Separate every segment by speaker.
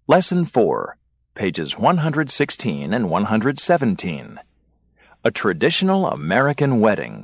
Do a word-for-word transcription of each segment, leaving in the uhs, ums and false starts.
Speaker 1: Lesson four, pages one hundred sixteen and one hundred seventeen. A traditional American wedding.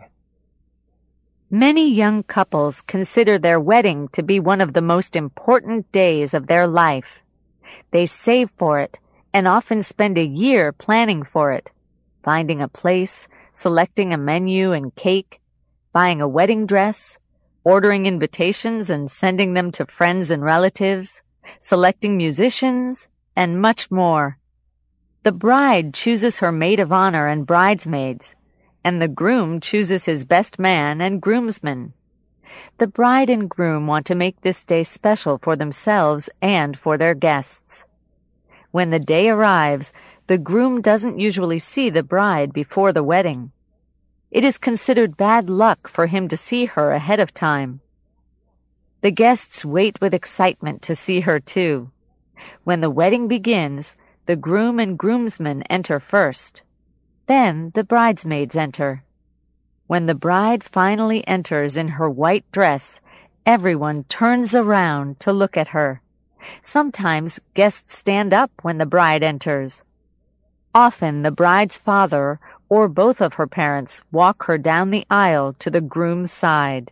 Speaker 2: Many young couples consider their wedding to be one of the most important days of their life. They save for it and often spend a year planning for it, finding a place, selecting a menu and cake, buying a wedding dress, ordering invitations and sending them to friends and relatives, selecting musicians, and much more. The bride chooses her maid of honor and bridesmaids, and the groom chooses his best man and groomsmen. The bride and groom want to make this day special for themselves and for their guests. When the day arrives, the groom doesn't usually see the bride before the wedding. It is considered bad luck for him to see her ahead of time. The guests wait with excitement to see her too. When the wedding begins, the groom and groomsmen enter first. Then the bridesmaids enter. When the bride finally enters in her white dress, everyone turns around to look at her. Sometimes guests stand up when the bride enters. Often the bride's father or both of her parents walk her down the aisle to the groom's side.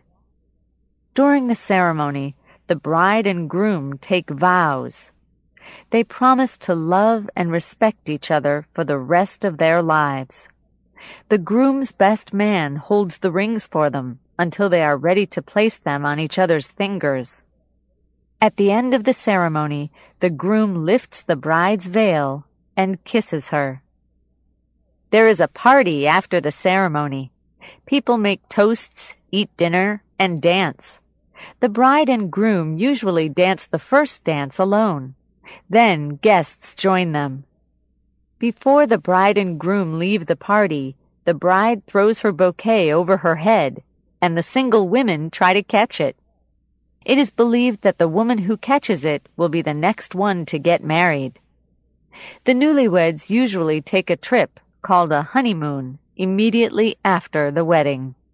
Speaker 2: During the ceremony, the bride and groom take vows. They promise to love and respect each other for the rest of their lives. The groom's best man holds the rings for them until they are ready to place them on each other's fingers. At the end of the ceremony, the groom lifts the bride's veil and kisses her. There is a party after the ceremony. People make toasts, eat dinner, and dance. The bride and groom usually dance the first dance alone. Then guests join them. Before the bride and groom leave the party, the bride throws her bouquet over her head, and the single women try to catch it. It is believed that the woman who catches it will be the next one to get married. The newlyweds usually take a trip called a honeymoon immediately after the wedding.